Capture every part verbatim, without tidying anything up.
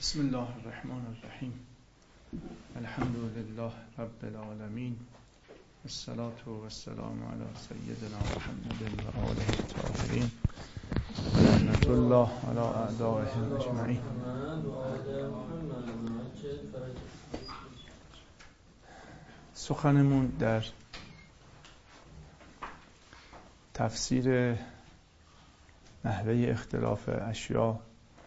بسم الله الرحمن الرحیم. الحمد لله رب العالمین، الصلاة والسلام علی سیدنا محمد و آله الطاهرین، رحمت الله علی اعدائهم اجمعین. سخنمون در تفسیر نحوه اختلاف اشیاء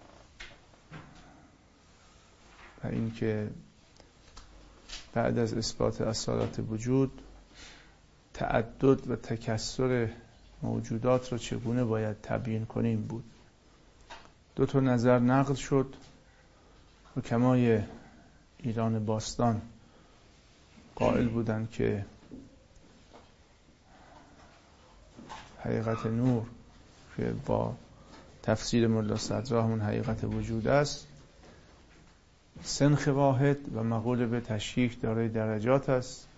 و اینکه بعد از اثبات اصالت وجود تعدد و تکثر موجودات را چگونه باید تبیین کنیم بود. دو تا نظر نقل شد. حکمای ایران باستان قائل بودند که حقیقت نور که با تفسیر ملا صدرا همون حقیقت وجود است، سنخ واحد و مقول به تشکیک دارای درجات است.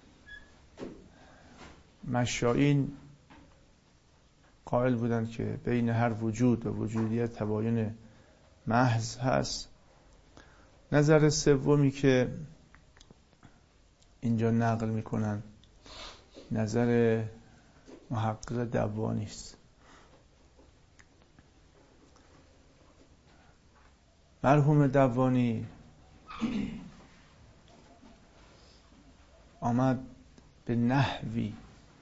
مشائین قائل بودند که بین هر وجود و وجودیت تباین محض هست. نظر سومی که اینجا نقل میکنن نظر محقق دوانی است. مرحوم دوانی آمد به نحوی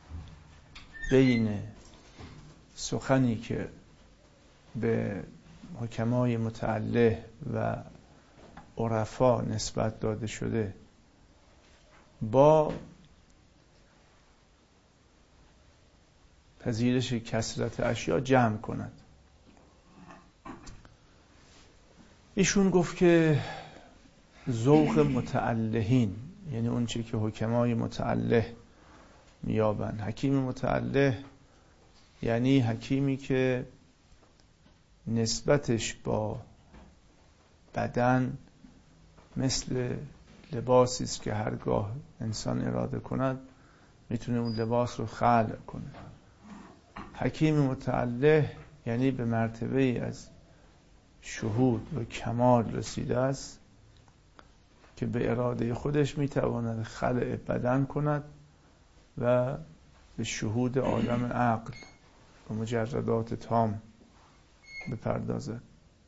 بین سخنی که به حکمای متعله و عرفا نسبت داده شده با پذیرش کثرت اشیاء جمع کند. ایشون گفت که ذوق متعلهین، یعنی اون چی که حکمای متعله میابن. حکیم متعله یعنی حکیمی که نسبتش با بدن مثل لباسی است که هرگاه انسان اراده کند میتونه اون لباس رو خلق کنه. حکیم متعله یعنی به مرتبه از شهود و کمال رسیده است که به اراده خودش میتواند خلق بدن کند و به شهود عالم عقل و مجردات تام بپردازد.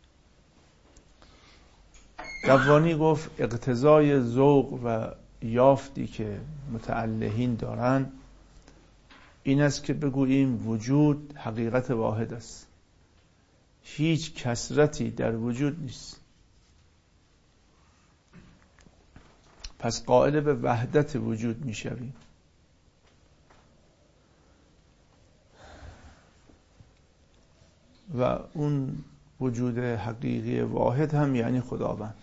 دوانی گفت اقتضای ذوق و یافتی که متعلهین دارند این است که بگوییم وجود حقیقت واحد است، هیچ کثرتی در وجود نیست. پس قائل به وحدت وجود میشویم. و اون وجود حقیقی واحد هم یعنی خداوند.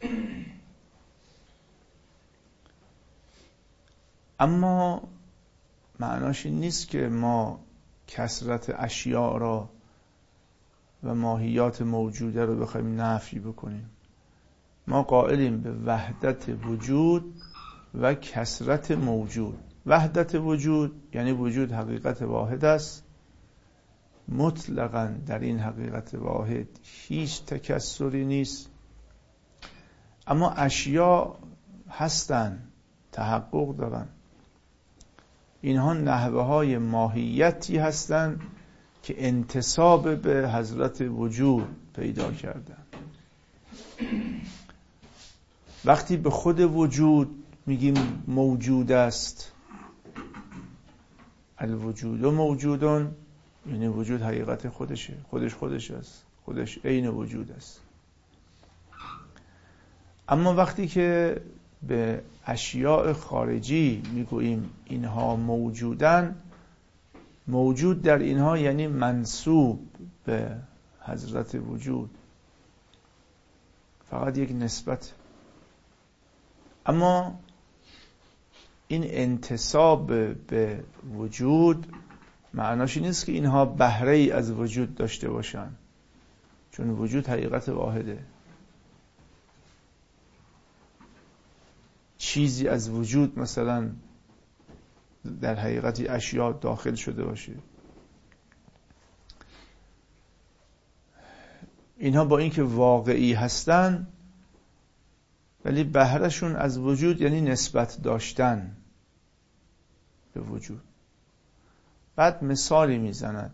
اما معناش این نیست که ما کثرت اشیاء را و ماهیات موجوده رو بخوایم نفی بکنیم. ما قائلیم به وحدت وجود و کثرت موجود. وحدت وجود یعنی وجود حقیقت واحد است، مطلقاً در این حقیقت واحد هیچ تکثری نیست. اما اشیاء هستن، تحقق دارن. اینها نحوه های ماهیتی هستن که انتساب به حضرت وجود پیدا کردن. وقتی به خود وجود میگیم موجود است، الوجود موجودون، یعنی وجود حقیقت خودشه، خودش خودش است، خودش عین وجود است. اما وقتی که به اشیاء خارجی میگوییم اینها موجودن، موجود در اینها یعنی منسوب به حضرت وجود، فقط یک نسبت. اما این انتساب به وجود معناش نیست که اینها بهره ای از وجود داشته باشن، چون وجود حقیقت واحده. چیزی از وجود مثلا در حقیقت اشیاء داخل شده باشه، اینها با اینکه واقعی هستن ولی بهرهشون از وجود یعنی نسبت داشتن به وجود. بعد مثالی میزند.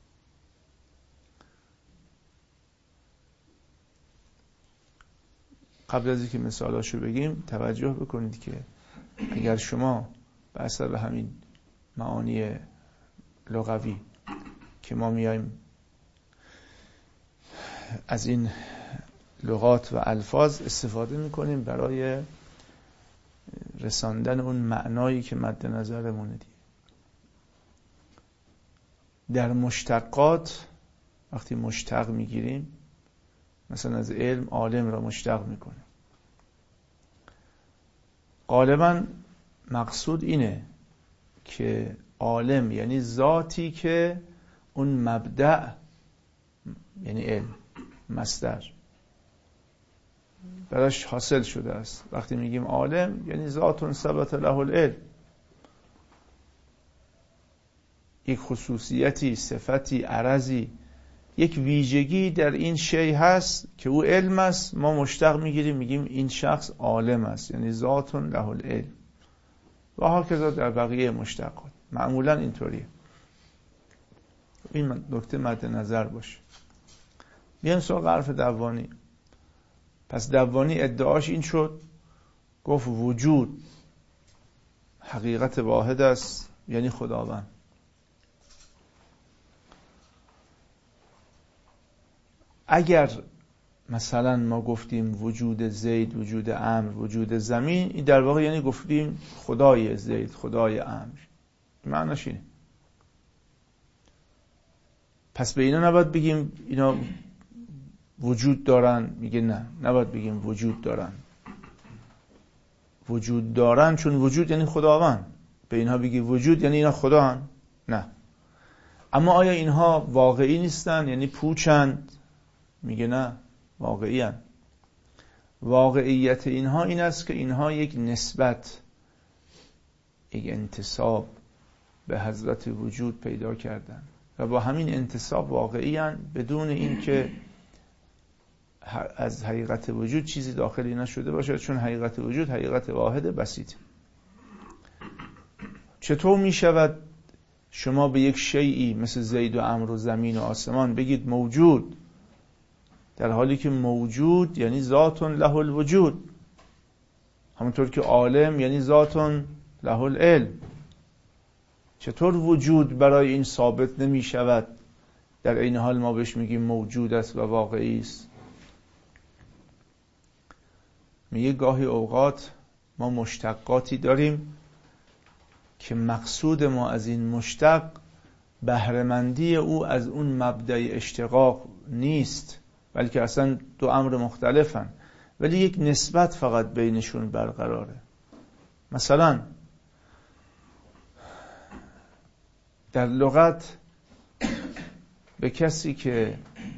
قبل از اینکه مثالاشو بگیم توجه بکنید که اگر شما به اثر همین معانی لغوی که ما میایم از این لغات و الفاظ استفاده میکنیم برای رساندن اون معنایی که مد نظرمونه دیگه. در مشتقات وقتی مشتق میگیریم، مثلا از علم عالم را مشتق میکنیم، غالبا مقصود اینه که عالم یعنی ذاتی که اون مبدأ یعنی علم مصدر براش حاصل شده است. وقتی میگیم عالم یعنی ذات ثبت له العلم، یک خصوصیتی، صفتی، عرضی، یک ویژگی در این شی هست که او علم است. ما مشتق میگیریم میگیم این شخص عالم است، یعنی ذات له العلم. و هاکذا در بقیه مشتقات معمولا اینطوریه. این نکته مد نظر باشه. بیایم سراغ حرف دوانی. پس دوانی ادعاش این شد، گفت وجود حقیقت واحد است، یعنی خداوند. اگر مثلا ما گفتیم وجود زید، وجود عمرو، وجود زمین، این در واقع یعنی گفتیم خدای زید، خدای عمرو. معناش اینه. پس به اینا نباید بگیم اینا وجود دارن. میگه نه، نباید بگیم وجود دارن. وجود دارن چون وجود یعنی خداوند. به اینها بگی وجود یعنی اینا خدا هن؟ نه. اما آیا اینها واقعی نیستن یعنی پوچند؟ میگه نه، واقعی هن. واقعیت اینها این است که اینها یک نسبت، یک انتساب به حضرت وجود پیدا کردن و با همین انتساب واقعی هن، بدون این که از حقیقت وجود چیزی داخل اینا شده باشه، چون حقیقت وجود حقیقت واحد بسیط. چطور می شود شما به یک شیئی مثل زید و عمرو و زمین و آسمان بگید موجود، در حالی که موجود یعنی ذات له الوجود، همونطور که عالم یعنی ذات له العلم؟ چطور وجود برای این ثابت نمی شود در این حال ما بهش میگیم موجود است و واقعی است؟ میگه گاهی اوقات ما مشتقاتی داریم که مقصود ما از این مشتق بهره‌مندی او از اون مبدأ اشتقاق نیست، بلکه اصلا دو امر مختلفن، ولی یک نسبت فقط بینشون برقراره. مثلا در لغت به کسی که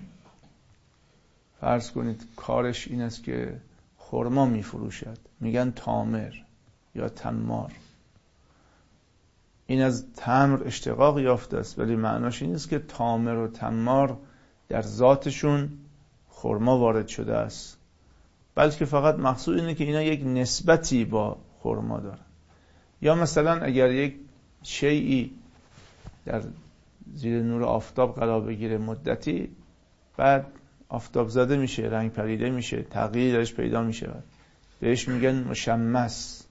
فرض کنید کارش این است که خرما میفروشد میگن تامر یا تمار. این از تمر اشتقاق یافته است، ولی معناش این است که تامر و تمار در ذاتشون خرما وارد شده است، بلکه فقط مقصود اینه که اینا یک نسبتی با خرما دارن. یا مثلا اگر یک شیئی در زیر نور آفتاب قرار بگیره مدتی، بعد آفتاب زده میشه، رنگ پریده میشه، تغییری درش پیدا میشه، بهش میگن مشمس،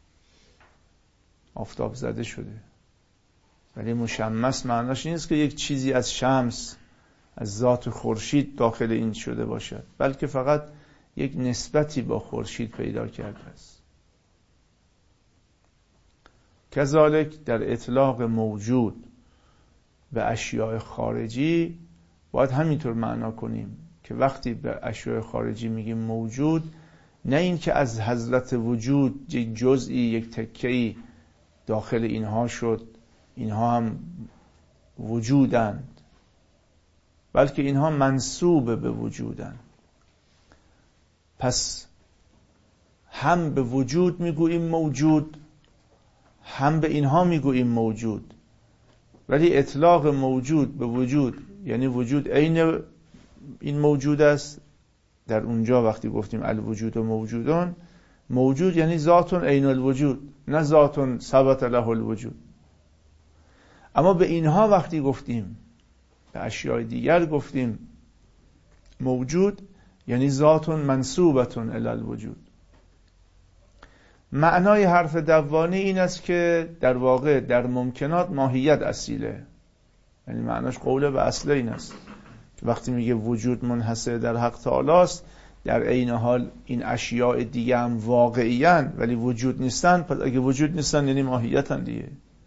آفتاب زده شده. ولی مشمس معناش نیست که یک چیزی از شمس، از ذات خورشید داخل این شده باشد، بلکه فقط یک نسبتی با خورشید پیدا کرده است. کذالک در اطلاق موجود به اشیاء خارجی باید همینطور معنا کنیم که وقتی به اشیاء خارجی میگیم موجود، نه این که از حضرت وجود یک جزئی، یک تکه‌ای داخل اینها شد، اینها هم وجودند، بلکه اینها منسوب به وجودند. پس هم به وجود میگوییم موجود، هم به اینها میگوییم موجود، ولی اطلاق موجود به وجود یعنی وجود عین این موجود است، در اونجا وقتی گفتیم الوجود و موجودون، موجود یعنی ذاتون عین الوجود، نه ذاتون ثبت له الوجود. اما به اینها وقتی گفتیم، به اشیاء دیگر گفتیم موجود، یعنی ذاتون منسوبتون الی الوجود. معنای حرف دوانی این است که در واقع در ممکنات ماهیت اصیله، یعنی معناش قول به اصل این است که وقتی میگه وجود منحصر در حق تعالی است، در عین حال این اشیاء دیگه هم واقعیان ولی وجود نیستن. پس اگه وجود نیستن یعنی ماهیتن دیگه.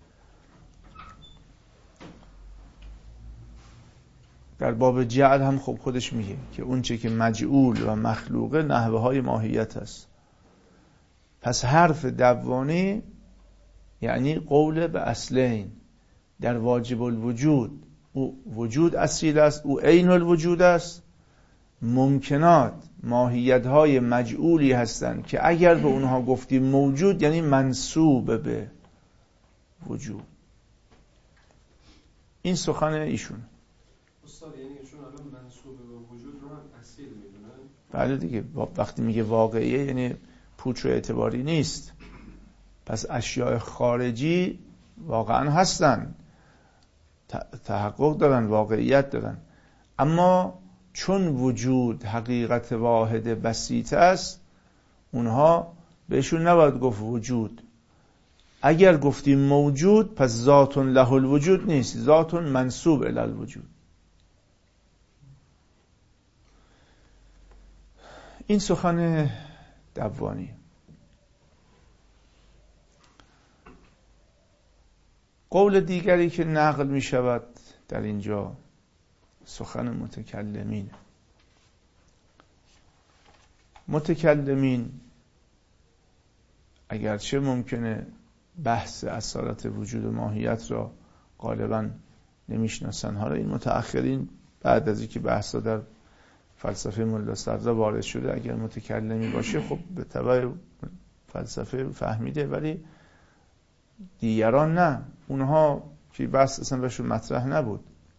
در باب جعل هم خب خودش میگه که اون چه که مجعول و مخلوقه نحوه های ماهیت است. پس حرف دوانی یعنی قول به اصلین. در واجب الوجود او وجود اصیل است، او عین الوجود است. ممکنات ماهیت های مجعولی هستند که اگر به اونها گفتیم موجود یعنی منسوب به وجود. این سخن ایشون. استاد یعنی چون الان منسوب به وجود رو هم اصیل میدونن؟ بله دیگه، وقتی میگه واقعیه یعنی پوچ و اعتباری نیست. پس اشیاء خارجی واقعا هستن، تحقق دارن، واقعیت دارن، اما چون وجود حقیقت واحد بسیط است اونها بهشون نباید گفت وجود. اگر گفتیم موجود پس ذاتون له الوجود نیست، ذاتون منسوب الی الوجود. این سخن دوانی. قول دیگری که نقل می شود در اینجا سخن متکلمین. متکلمین اگرچه ممکنه بحث اصالت وجود و ماهیت را غالبا نمیشناسن، حالا این متأخرین بعد از اینکه بحثا در فلسفه ملا صدرا وارد شده اگر متکلمی باشه خب به تبع فلسفه فهمیده، ولی دیگران نه. اونها که بحث اصلا بهشون مطرح نبود.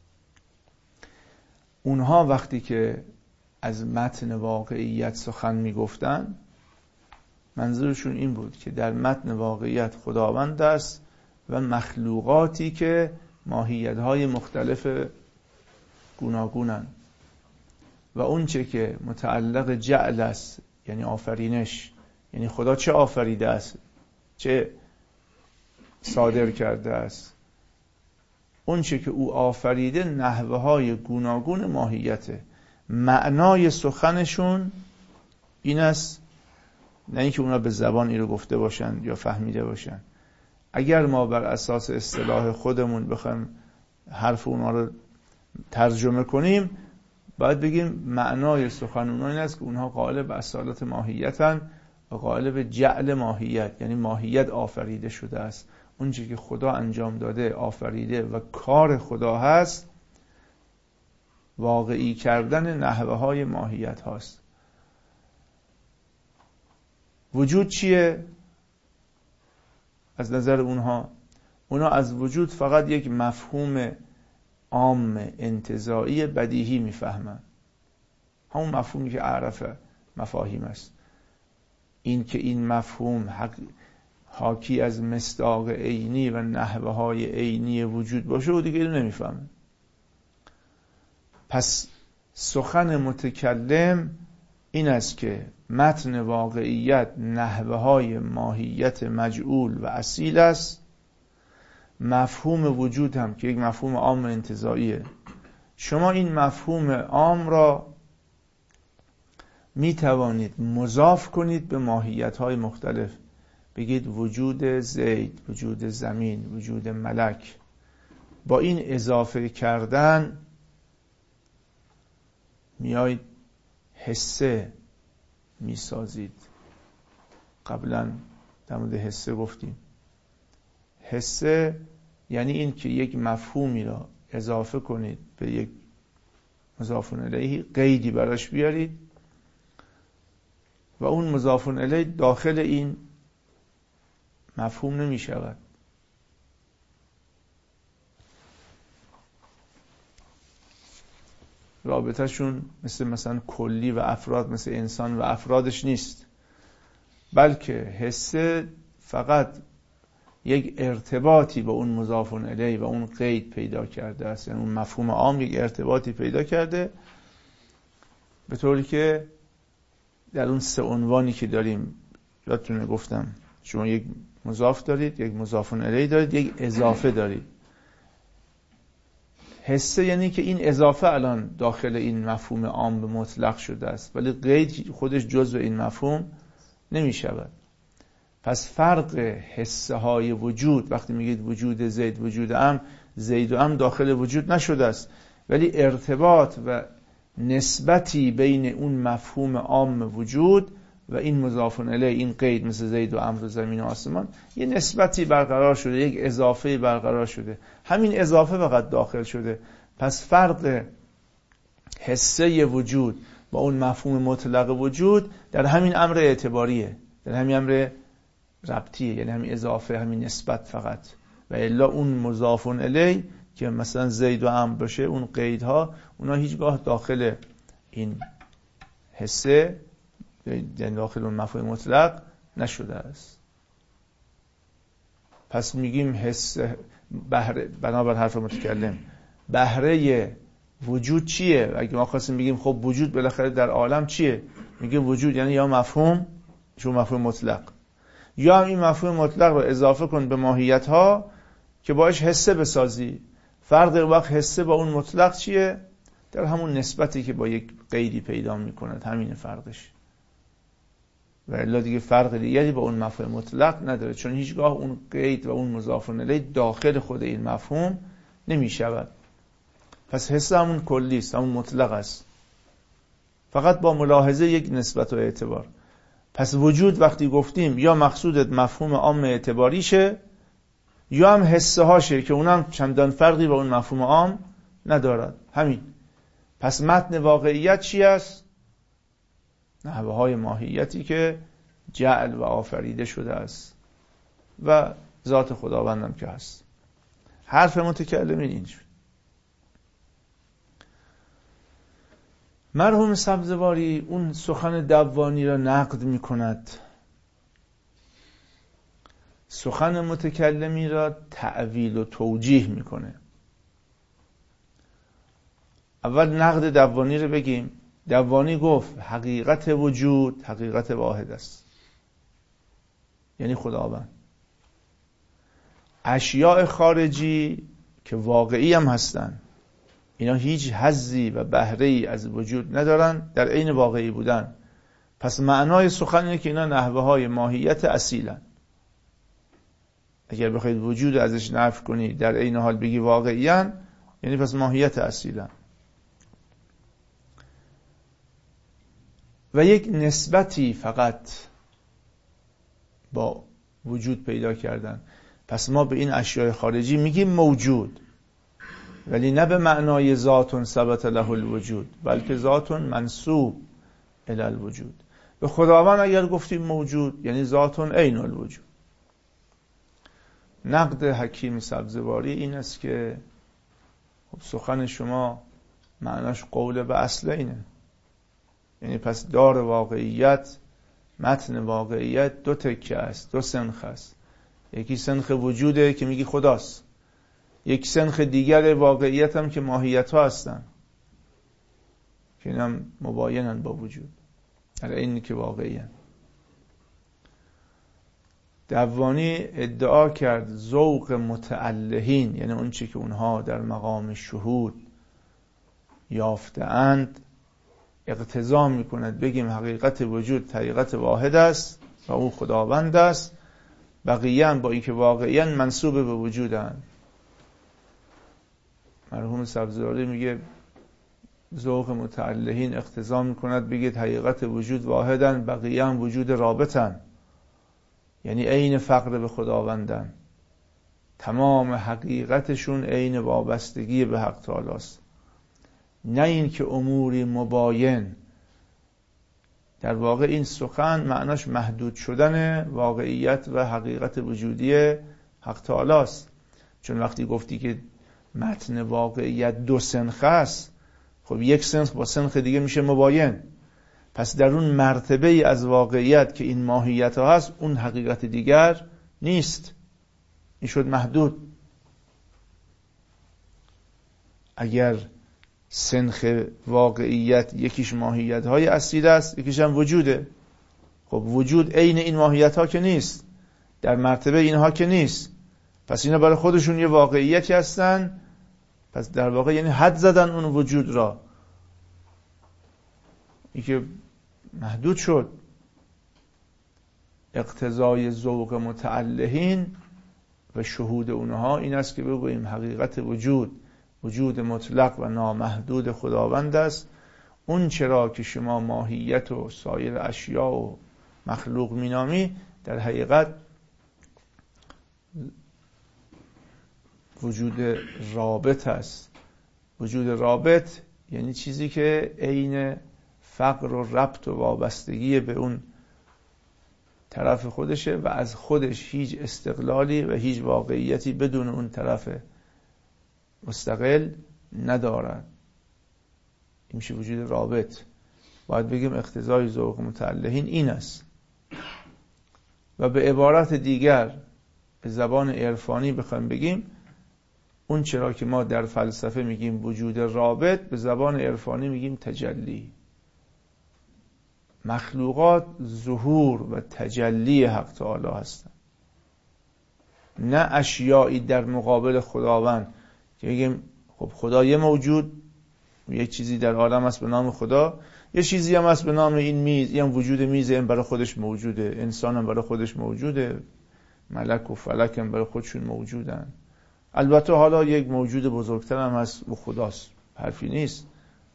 اونها وقتی که از متن واقعیت سخن میگفتن منظورشون این بود که در متن واقعیت خداوند است و مخلوقاتی که ماهیت‌های مختلف گوناگونن و اون چه که متعلق جعل است یعنی آفرینش، یعنی خدا چه آفریده است، چه صادر کرده است، اون چه که او آفریده نحوه های گوناگون ماهیته. معنای سخنشون این است، نه اینکه اونا به زبان این رو گفته باشن یا فهمیده باشن. اگر ما بر اساس اصطلاح خودمون بخوایم حرف اونا رو ترجمه کنیم باید بگیم معنای سخن اونا این است که اونها قائل به اصالت ماهیتن و قائل به جعل ماهیت، یعنی ماهیت آفریده شده است. اون چیزی که خدا انجام داده، آفریده و کار خدا هست، واقعی کردن نحوه های ماهیت هاست. وجود چیه؟ از نظر اونها اونا از وجود فقط یک مفهوم عام انتزاعی بدیهی میفهمن، همون مفهومی که اعرف مفاهیم است. این که این مفهوم حق حاکی از مصداق عینی و نحوه های عینی وجود باشه و دیگه اینو نمیفهمه. پس سخن متکلم این است که متن واقعیت نحوه های ماهیت مجعول و اصیل است. مفهوم وجود هم که یک مفهوم عام انتزاعیه، شما این مفهوم عام را می توانید مضاف کنید به ماهیت های مختلف. بگید وجود زید، وجود زمین، وجود ملک. با این اضافه کردن میایید حسه میسازید. قبلا در مورد حسه گفتیم. حسه یعنی این که یک مفهومی را اضافه کنید به یک مضاف الیه، قیدی براش بیارید و اون مضاف الیه داخل این مفهوم نمی شود. رابطهشون مثل مثلا کلی و افراد، مثل انسان و افرادش نیست، بلکه حسه فقط یک ارتباطی با اون مضاف الیه و اون قید پیدا کرده است، یعنی اون مفهوم عام یک ارتباطی پیدا کرده، به طوری که در اون سه عنوانی که داریم، یادتونه گفتم شما یک مضاف دارید، یک مضاف الیه دارید، یک اضافه دارید. حسه یعنی که این اضافه الان داخل این مفهوم عام به مطلق شده است، ولی قید خودش جزء این مفهوم نمی شود. پس فرق حسه های وجود، وقتی میگید وجود زید، وجود ام، زید و ام داخل وجود نشده است، ولی ارتباط و نسبتی بین اون مفهوم عام وجود و این مضاف الیه، این قید مثل زید و امر و زمین و آسمان، یه نسبتی برقرار شده، یک اضافه برقرار شده، همین اضافه فقط داخل شده. پس فرق حسه وجود با اون مفهوم مطلق وجود در همین امر اعتباریه، در همین امر ربطیه، یعنی همین اضافه، همین نسبت فقط. و الا اون مضاف الیه که مثلا زید و امر باشه، اون قیدها، اونا هیچگاه داخل این حسه، یعنی داخل اون مفهوم مطلق نشده است. پس میگیم حس بهره، بنابر حرف متکلم، بهره وجود چیه؟ اگه ما خواستیم بگیم خب وجود بالاخره در عالم چیه، میگیم وجود یعنی یا مفهوم، چون مفهوم مطلق، یا هم این مفهوم مطلق رو اضافه کن به ماهیت ها که باش حسه بسازی. فرق وقت حسه با اون مطلق چیه؟ در همون نسبتی که با یک قیدی پیدا میکند، همین فرقش. و الا دیگه فرق دیگری با اون مفهوم مطلق نداره، چون هیچگاه اون قید و اون مضاف الیه داخل خود این مفهوم نمی شود. پس حسه همون کلی است، همون مطلق است، فقط با ملاحظه یک نسبت و اعتبار. پس وجود وقتی گفتیم یا مقصودت مفهوم عام اعتباریشه، یا هم حسه هاشه که اونم چندان فرقی با اون مفهوم عام ندارد، همین. پس متن واقعیت چی است؟ نحوه های ماهیتی که جعل و آفریده شده است و ذات خداوندم که هست. حرف متکلمین اینجور. مرحوم سبزواری اون سخن دوانی را نقد می کند، سخن متکلمی را تعویل و توجیه می کنه. اول نقد دوانی رو بگیم. دوانی گفت حقیقت وجود حقیقت واحد است، یعنی خداوند. اشیاء خارجی که واقعی هم هستن، اینا هیچ حظی و بهره‌ای از وجود ندارن در عین واقعی بودن. پس معنای سخن اینه که اینا نحوه های ماهیت اصیلن. اگر بخواید وجود ازش نفی کنی در عین حال بگی واقعیان، یعنی پس ماهیت اصیلن و یک نسبتی فقط با وجود پیدا کردن. پس ما به این اشیاء خارجی میگیم موجود، ولی نه به معنای ذاتون ثبت له الوجود، بلکه ذاتون منسوب الی الوجود. به خداوند اگر گفتیم موجود، یعنی ذاتون عین الوجود. نقد حکیم سبزواری این است که خب سخن شما معناش قول به اصل اینه، یعنی پس دار واقعیت، متن واقعیت دو تکه است، دو سنخ است. یکی سنخ وجوده که میگی خداست، یک سنخ دیگر واقعیت هم که ماهیت ها هستن که این هم مباینن با وجود، در اینی که واقعی هستن. دوانی ادعا کرد ذوق متعلهین، یعنی اون چی که اونها در مقام شهود یافته‌اند، اقتضا میکند بگیم حقیقت وجود حقیقت واحد است و اون خداوند است، بقیه هم با اینکه واقعیاً منسوب به وجودند. مرحوم سبزواری میگه ذوق متعلهین اقتضا میکند بگید حقیقت وجود واحدن، بقیه هم وجود رابطن، یعنی عین فقر به خداوندن، تمام حقیقتشون عین وابستگی به حق تعالی است، نه این که اموری مباین. در واقع این سخن معناش محدود شدن واقعیت و حقیقت وجودی حق تعالی است. چون وقتی گفتی که متن واقعیت دو سنخ است، خب یک سنخ با سنخ دیگه میشه مباین. پس در اون مرتبه ای از واقعیت که این ماهیت ها هست، اون حقیقت دیگر نیست. این شد محدود. اگر سنخ واقعیت یکیش ماهیت های اصیل است، یکیش هم وجوده. خب وجود عین این ماهیت ها که نیست، در مرتبه اینها که نیست. پس اینا برای خودشون یه واقعیتی هستن. پس در واقع یعنی حد زدن اون وجود را. این که محدود شد. اقتضای ذوق متعلهین و شهود اونها این است که بگوییم حقیقت وجود وجود مطلق و نامحدود خداوند است. اون چرا که شما ماهیت و سایر اشیاء و مخلوق مینامی، در حقیقت وجود رابط است. وجود رابط یعنی چیزی که عین فقر و ربط و وابستگی به اون طرف خودشه و از خودش هیچ استقلالی و هیچ واقعیتی بدون اون طرف مستقل ندارد. این میشه وجود رابط. باید بگیم اقتضای ذوق متعلهین این است. و به عبارت دیگر به زبان عرفانی بخوایم بگیم، اون چرا که ما در فلسفه میگیم وجود رابط، به زبان عرفانی میگیم تجلی. مخلوقات ظهور و تجلی حق تعالی هستند، نه اشیایی در مقابل خداوند که بگیم خب خدا یه موجود، یه چیزی در عالم هست به نام خدا، یه چیزی هم هست به نام این میز، این وجود میز این برای خودش موجوده، انسان هم برای خودش موجوده، ملک و فلک هم برای خودشون موجودن. البته حالا یک موجود بزرگتر هم هست و خداست، حرفی نیست.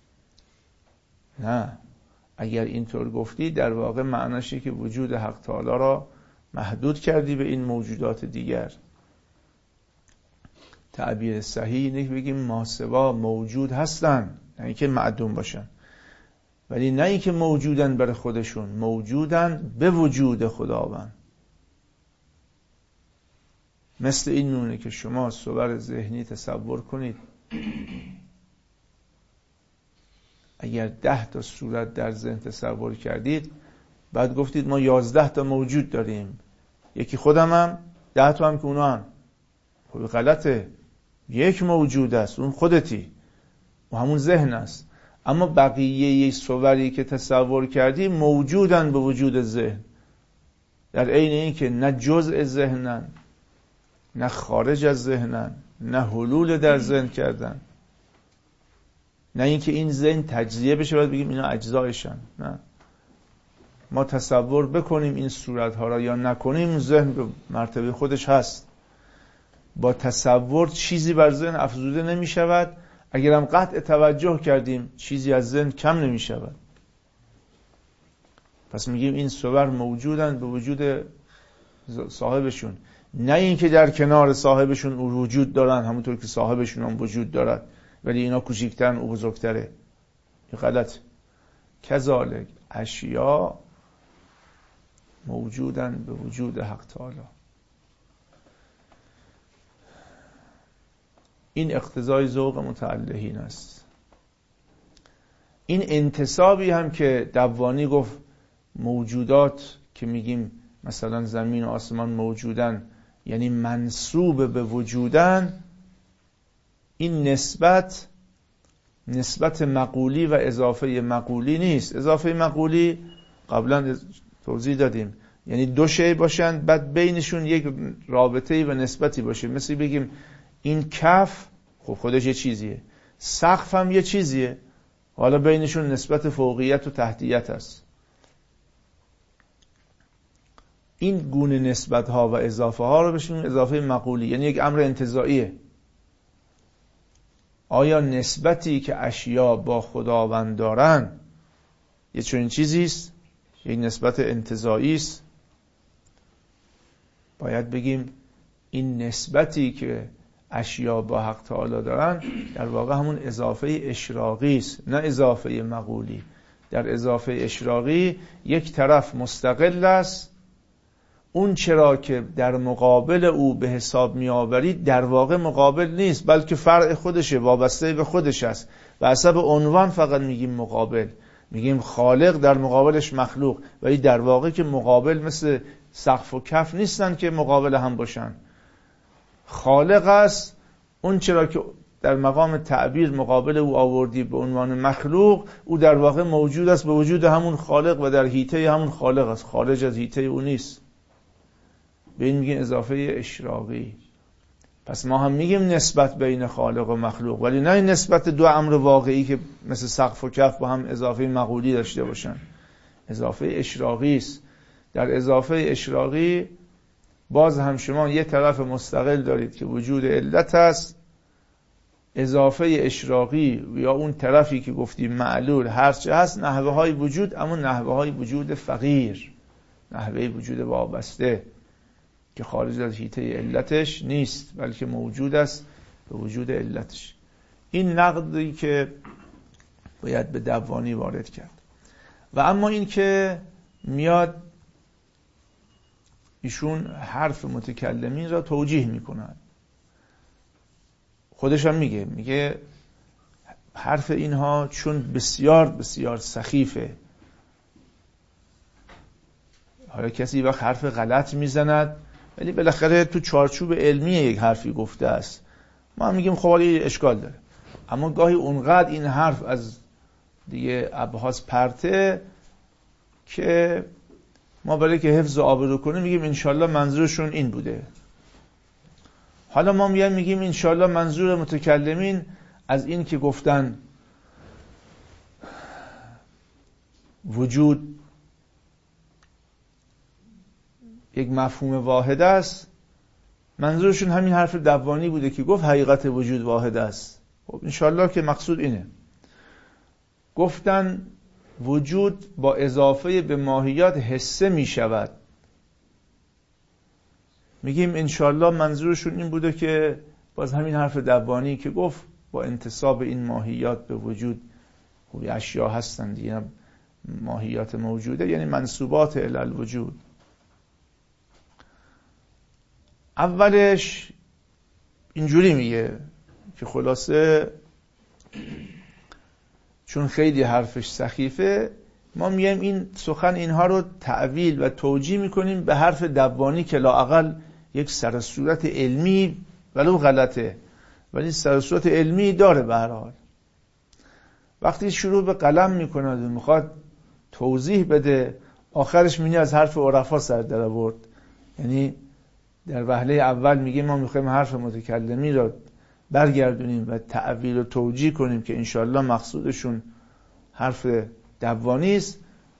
نه، اگر اینطور گفتی در واقع معناشه که وجود حق تعالی را محدود کردی به این موجودات دیگر. تعبیر صحیح اینه که بگیم ماسوا موجود هستن، نه اینکه معدوم باشن، ولی نه اینکه موجودن برای خودشون، موجودن به وجود خداوند. مثل این نونه که شما صور ذهنی تصور کنید، اگر ده تا صورت در ذهن تصور کردید، بعد گفتید ما یازده تا موجود داریم، یکی خودم هم، ده تا هم که اونا هم. خب غلطه. یک موجود است، اون خودتی و همون ذهن است. اما بقیه صوری که تصور کردی موجودن به وجود ذهن، در عین این که نه جزء ذهنن، نه خارج از ذهنن، نه حلول در ذهن کردن، نه اینکه این ذهن تجزیه بشه باید بگیم اینا اجزایشن. نه، ما تصور بکنیم این صورتها را یا نکنیم، ذهن به مرتبه خودش هست. با تصور چیزی بر ذهن افزوده نمی شود، اگر هم قطع توجه کردیم چیزی از ذهن کم نمی شود. پس میگیم این صور موجودن به وجود صاحبشون، نه اینکه در کنار صاحبشون او وجود دارن همونطور که صاحبشون هم وجود دارد ولی اینا کوچیک‌ترن او بزرگتره. این غلط. کذالک اشیا موجودن به وجود حق تعالی. این اقتضای ذوق متعلهین است. این انتسابی هم که دوانی گفت موجودات که میگیم مثلا زمین و آسمان موجودن یعنی منسوب به وجودن، این نسبت نسبت مقولی و اضافه مقولی نیست. اضافه مقولی قبلا توضیح دادیم، یعنی دو شی باشن بعد بینشون یک رابطه‌ای و نسبتی باشه. مثل بگیم این کف خب خودش یه چیزیه، سقف هم یه چیزیه، حالا بینشون نسبت فوقیت و تحتیت هست. این گونه نسبت ها و اضافه ها رو بهشون اضافه مقولی، یعنی یک امر انتزاعیه. آیا نسبتی که اشیا با خداوند دارن یه چنین چیزی است؟ یک نسبت انتزاعی است؟ باید بگیم این نسبتی که اشیا با حق تعالی دارن در واقع همون اضافه اشراقی است، نه اضافه مقولی. در اضافه اشراقی یک طرف مستقل است، اون چرا که در مقابل او به حساب می آورید در واقع مقابل نیست، بلکه فرع خودشه، وابسته به خودش است. و حسب عنوان فقط میگیم مقابل، میگیم خالق در مقابلش مخلوق، ولی در واقع که مقابل مثل سقف و کف نیستن که مقابل هم باشن. خالق است، اون چرا که در مقام تعبیر مقابل او آوردی به عنوان مخلوق، او در واقع موجود است به وجود همون خالق و در حیطه همون خالق است، خارج از حیطه او نیست. به این میگن اضافه اشراقی. پس ما هم میگیم نسبت بین خالق و مخلوق، ولی نه نسبت دو امر واقعی که مثل سقف و کف با هم اضافه مقولی داشته باشن. اضافه اشراقی است. در اضافه اشراقی باز هم شما یه طرف مستقل دارید که وجود علت است، اضافه اشراقی یا اون طرفی که گفتیم معلول هرچه هست نحوه های وجود، اما نحوه های وجود فقیر، نحوه وجود وابسته که خارج از حیطه علتش نیست بلکه موجود است به وجود علتش. این نقدی که باید به دوانی وارد کرد. و اما این که میاد ایشون حرف متکلمین را توجیه میکنن، خودش هم میگه میگه حرف اینها چون بسیار بسیار سخیفه. حالا کسی وقت حرف غلط میزند ولی بالاخره تو چارچوب علمی یک حرفی گفته است، ما هم میگیم خب اشکال داره، اما گاهی اونقدر این حرف از دیگه ابحاث پرته که ما برای که حفظ و آبرو کنیم میگیم انشالله منظورشون این بوده. حالا ما میگیم میگیم انشالله منظور متکلمین از این که گفتن وجود یک مفهوم واحد است، منظورشون همین حرف دوانی بوده که گفت حقیقت وجود واحد است. خب انشالله که مقصود اینه. گفتن وجود با اضافه به ماهیات حسه می شود، میگیم انشالله منظورشون این بوده که باز همین حرف دوانی که گفت با انتساب این ماهیات به وجود، خوبی اشیا هستند دیگه، ماهیات موجوده یعنی منسوبات الی الوجود. اولش اینجوری میگه که خلاصه چون خیلی حرفش سخیفه ما میگیم این سخن اینها رو تعویل و توجیه میکنیم به حرف دوانی که لااقل یک سر صورت علمی ولو غلطه ولی سر صورت علمی داره. به هر حال وقتی شروع به قلم میکنه و میخواد توضیح بده آخرش میگه از حرف عرفا سر در آورد. یعنی در وهله اول میگه ما میخوایم حرف متکلمی را برگردونیم و تعویل و توجیه کنیم که انشالله مقصودشون حرف دوانی است.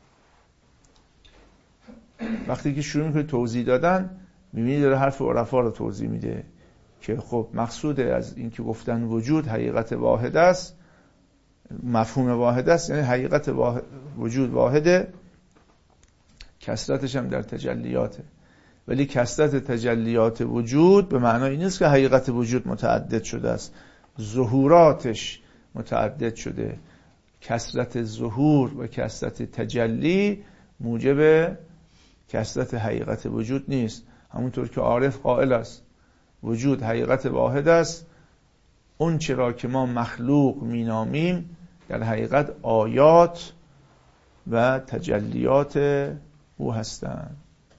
وقتی که شروع میکنه توضیح دادن میبینی داره حرف عرفا رو توضیح میده که خب مقصود از این که گفتن وجود حقیقت واحد است، مفهوم واحد است، یعنی حقیقت واحد وجود واحده، کثرتش هم در تجلیاته. ولی کثرت تجلیات وجود به معنای این نیست که حقیقت وجود متعدد شده است، ظهوراتش متعدد شده. کثرت ظهور و کثرت تجلی موجب کثرت حقیقت وجود نیست. همونطور که عارف قائل است وجود حقیقت واحد است، اون چرا که ما مخلوق مینامیم در حقیقت آیات و تجلیات او هستند.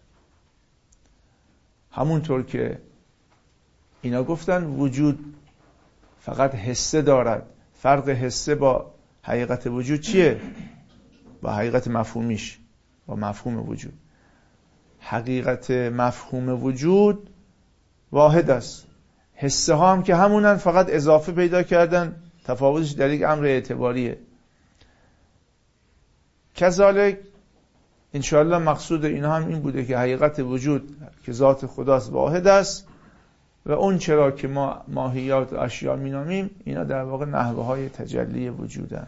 همونطور که اینا گفتن وجود فقط حسه دارد، فرق حسه با حقیقت وجود چیه؟ با حقیقت مفهومیش، با مفهوم وجود. حقیقت مفهوم وجود واحد است، حسه ها هم که همونن فقط اضافه پیدا کردن، تفاوتش در یک امر اعتباریه. کذالک انشاءالله مقصود اینا هم این بوده که حقیقت وجود که ذات خداست واحد است و اون چرا که ما ماهیات و اشیا مینامیم اینا در واقع نحوه های تجلی وجودن.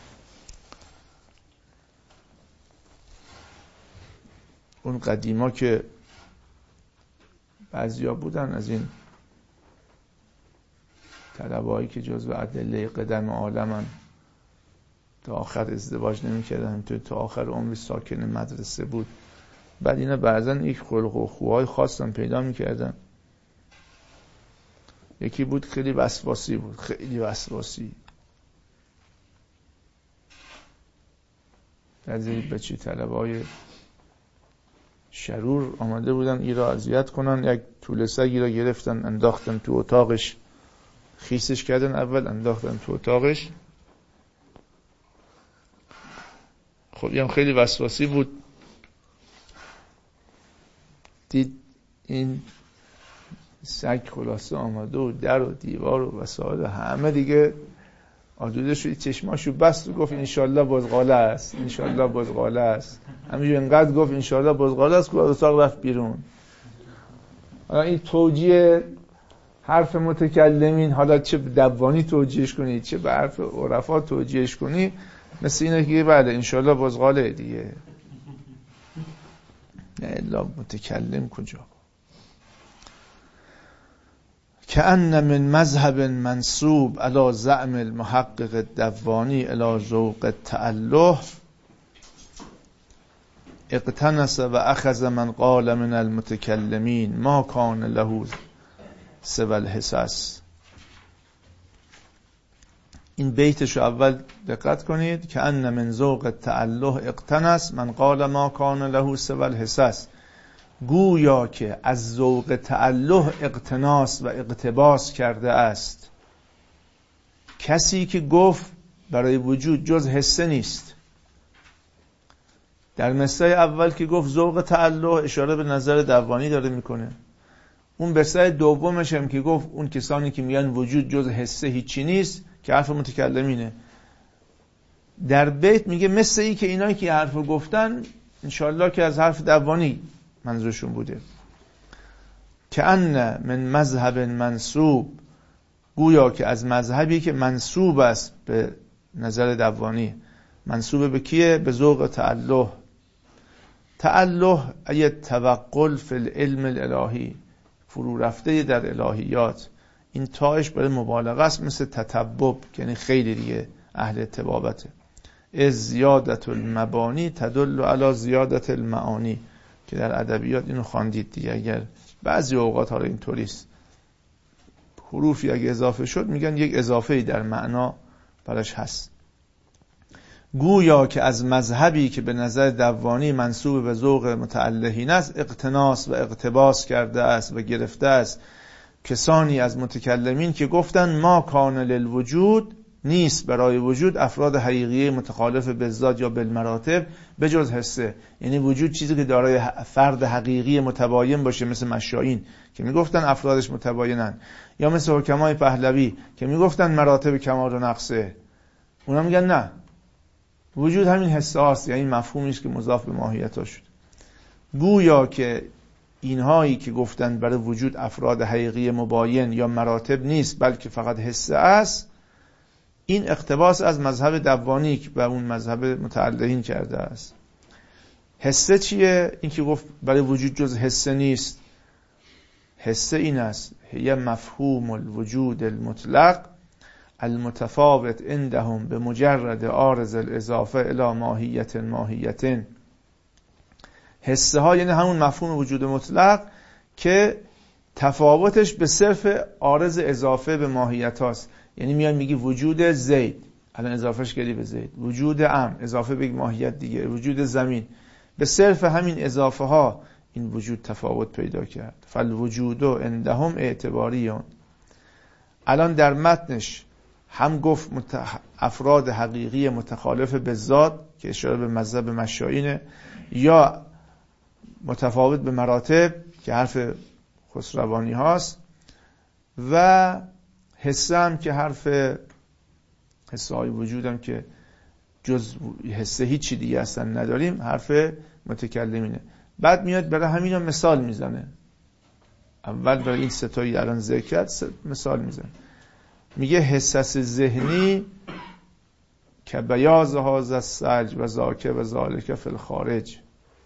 اون قدیما که بعضیا بودن از این طلبهایی که جزو ادله قدم عالمن، تا آخر ازدواج نمی کردن، تا آخر عمر ساکن مدرسه بود، بعد اینا بعضن یک خلق و خوهای خاصم پیدا می کردن. یکی بود خیلی وسواسی بود، خیلی وسواسی، از این بچه طلبای شرور آمده بودن ای را اذیت کنن. یک توله سگی را گرفتن انداختن تو اتاقش، خیسش کردن اول، انداختن تو اتاقش. خب یه هم خیلی وسواسی بود، دید این سگ خلاصه آمده و در و دیوار و وسایل همه دیگه آلوده شد، چشماشو بست و گفت انشالله بزغاله است، انشالله بزغاله است. همینجور انقدر گفت انشالله بزغاله است که از اتاق رفت بیرون. حالا این توجیه حرف متکلمین، حالا چه دوانی توجیهش کنی چه به حرف عرفا توجیهش کنی، مثل اینه که بله انشالله بزغاله دیگه، نه الا متکلم کجا. كأن من مذهب منسوب على زعم المحقق الدواني الى ذوق التأله اقتنص و اخذ من قال من المتكلمين ما كان له سوى الحساس. این بیتشو اول دقت کنید. كأن من ذوق التأله اقتنص من قال ما كان له سوى الحساس. گویا که از ذوق تأله اقتناس و اقتباس کرده است کسی که گفت برای وجود جز حسه نیست. در مثال اول که گفت ذوق تأله اشاره به نظر دوانی داره میکنه. اون مثال دومش هم که گفت اون کسانی که میگن وجود جز حسه هیچی نیست که حرف متکلمینه. در بیت میگه مثل ای که اینایی که حرف گفتن انشالله که از حرف دوانی منظورشون بوده. کأن من مذهب منسوب، گویا که از مذهبی که منسوب است به نظر دوانی. منسوب به کیه؟ به ذوق تأله. تأله ای توقل فی العلم الالهی، فرو رفته در الهیات. این تاش برای مبالغه است، مثل تتبب، یعنی خیلی دیگه اهل تبابته. از زیادت المبانی تدل علی زیادت المعانی، که در ادبیات اینو خواندید دیگه. اگر بعضی اوقات حالا اینطوریست، حروفی اگه اضافه شد میگن یک اضافه‌ای در معنا براش هست. گویا که از مذهبی که به نظر دوانی منسوب به ذوق متألهین است اقتناس و اقتباس کرده است و گرفته است کسانی از متکلمین که گفتن ما کان للوجود، نیست برای وجود افراد حقیقی متخالف بالذات یا بالمراتب بجز حسه. یعنی وجود چیزی که دارای فرد حقیقی متباین باشه، مثل مشایین که میگفتن افرادش متباینن، یا مثل حکمای پهلوی که میگفتن مراتب کمال و نقصه. اونا میگن نه، وجود همین حسه هاست، یعنی مفهومی است که مضاف به ماهیت ها شد. گویا که اینهایی که گفتن برای وجود افراد حقیقی مباین یا مراتب نیست بلکه فقط حسه است، این اقتباس از مذهب دوانی و اون مذهب متعلهین کرده است. حسه چیه؟ این که گفت برای وجود جز حسه نیست. حسه این است: هی مفهوم الوجود المطلق المتفاوت عندهم به مجرد عارض الاضافه الی ماهیت ماهیت. حسه ها یعنی همون مفهوم وجود مطلق که تفاوتش به صرف عارض اضافه به ماهیت هاست. یعنی میان میگی وجود زید، الان اضافهش کردی به زید، وجود ام اضافه به ماهیت دیگه، وجود زمین، به صرف همین اضافه ها این وجود تفاوت پیدا کرد. فالوجود عندهم اعتباریون. الان در متنش هم گفت متح... افراد حقیقی متخالف به ذات که اشاره به مذهب مشایینه، یا متفاوت به مراتب که حرف خسروانی هاست، و حسه هم که حرف حسه های وجودم که جز حسه هیچی دیگه اصلا نداریم، حرف متکلمینه. بعد میاد برای همینا مثال میزنه. اول برای این ستایی الان ذکر کرد مثال میزنه، میگه حسس ذهنی که بیاض هاز الثلج و ذاک و ذالک فی الخارج.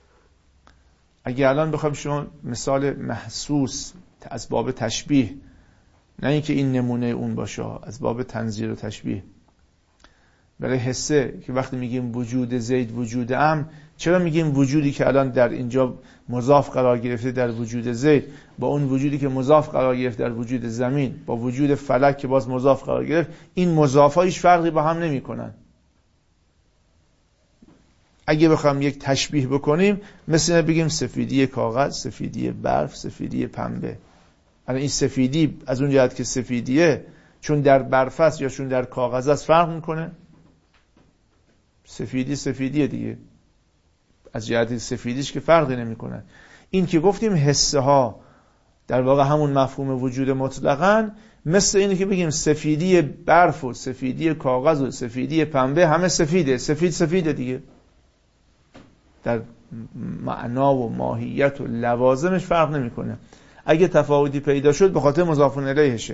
اگه الان بخوام شما مثال محسوس از باب تشبیه، نه اینکه این نمونه اون باشه، از باب تنظیر و تشبیه، برای حسه که وقتی میگیم وجود زید وجود ام، چرا میگیم وجودی که الان در اینجا مضاف قرار گرفته در وجود زید با اون وجودی که مضاف قرار گرفت در وجود زمین با وجود فلک که باز مضاف قرار گرفت، این مضافا هیچ فرقی با هم نمیکنن. اگه بخوام یک تشبیه بکنیم مثل بگیم سفیدی کاغذ، سفیدی برف، سفیدی پنبه. الان این سفیدی از اون جهت که سفیدیه چون در برف است یا چون در کاغذ است فرق میکنه؟ سفیدی سفیدیه دیگه، از جهت سفیدیش که فرقی نمیکنه. این که گفتیم حسه ها در واقع همون مفهوم وجود مطلقاً، مثل اینه که بگیم سفیدی برف و سفیدی کاغذ و سفیدی پنبه همه سفیده، سفید سفیده دیگه، در معنا و ماهیت و لوازمش فرق نمیکنه. اگه تفاوتی پیدا شد به خاطر مضاف الیهشه.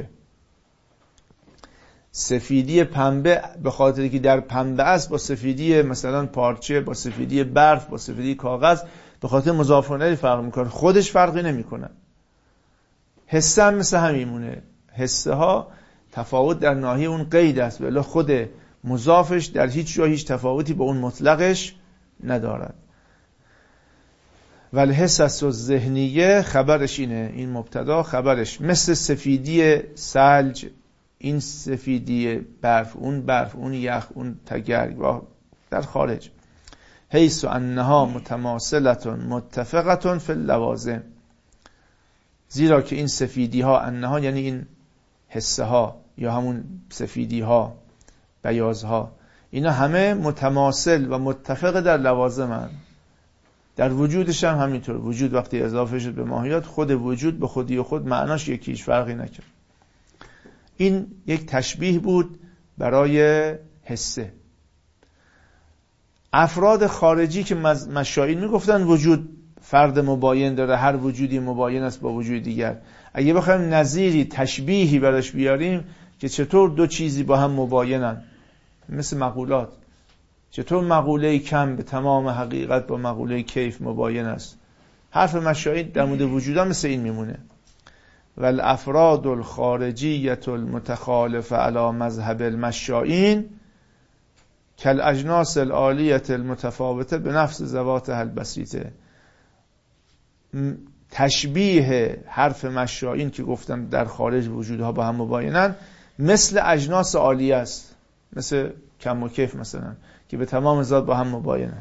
سفیدی پنبه به خاطری که در پنبه است با سفیدی مثلا پارچه، با سفیدی برف، با سفیدی کاغذ به خاطر مضاف الیه فرق میکنه، خودش فرقی نمیکنه. حسه هم مثل همیمونه، حسه ها تفاوت در ناحیه اون قید است، ولی خود مضافش در هیچ جا هیچ تفاوتی با اون مطلقش ندارد. ولی حس و ذهنیه خبرش اینه، این مبتدا خبرش مثل سفیدی ثلج، این سفیدی برف، اون برف، اون یخ، اون تگرگ در خارج. حیث انها متماثلتون متفقتون فی اللوازم، زیرا که این سفیدی ها، انها یعنی این حسه ها یا همون سفیدی ها، بیاض ها، اینا همه متماثل و متفق در لوازم هست. در وجودش هم همینطور. وجود وقتی اضافه شد به ماهیات، خود وجود به خودی و خود معناش یکیش، فرقی نکرد. این یک تشبیه بود برای حسه. افراد خارجی که مشایین میگفتن وجود فرد مباین داره، هر وجودی مباین است با وجود دیگر. اگه بخوایم نظیری تشبیهی براش بیاریم که چطور دو چیزی با هم مباینن، مثل مقولات، چطور مقوله کم به تمام حقیقت با مقوله کیف مباین است. حرف مشایین در مورد وجود هم مثل این میمونه. والافراد الخارجیة المتخالفه علی مذهب المشایین کالاجناس العالیة المتفاوته به نفس ذواتها البسیطه. تشبیه حرف مشایین که گفتن در خارج وجودها با هم مباینن مثل اجناس عالیه است، مثل کم و کیف مثلا که به تمام ذات با هم مباینن.